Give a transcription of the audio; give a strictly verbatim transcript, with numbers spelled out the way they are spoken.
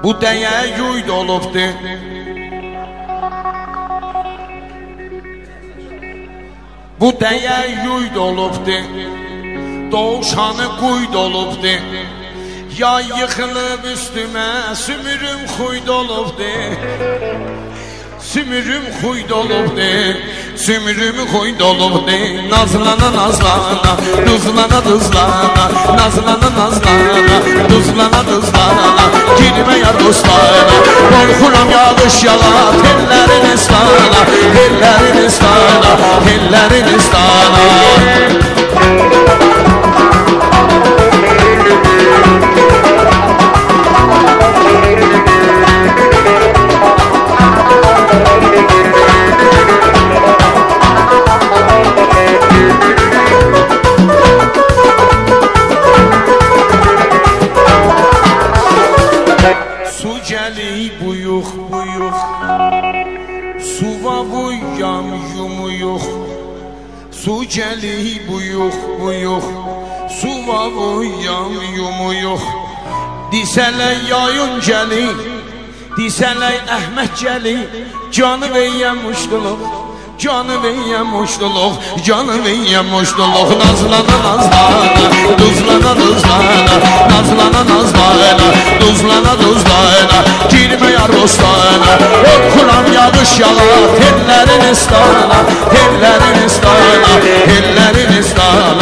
Bu dəyə yuyd olubdu. Bu dəyə yuyd olubdu. Doğuşanı quyd olubdu. Ya yıxılıb üstümə sümürüm xuyd olubdu. Sümürüm xuyd olubdu. Sümürüm xuyd olubdu. Nazlana nazlana, duzlana duzlana, nazlana nazlana, duzlana duzlana. Girmə yar dostlarına, qorxuram yağış yala, tellərin istana, tellərin istana, tellərin istana. Buyuq buyuq, suva buyam yumuyuq. Su gəli buyuq buyuq, suva buyam yumuyuq. Disələr yayın gəli, disələr Əhməd gəli. Canı veyyəm muşduluq, canı veyyəm muşduluq, canı veyyəm muşduluq. Nazlana nazlana, duzlana duzlana, nazlana nazlana, duzlana duzlana. Girmə yar dostlarına, qorxuram yağış yala, tellərin istana, tellərin istana, tellərin istana.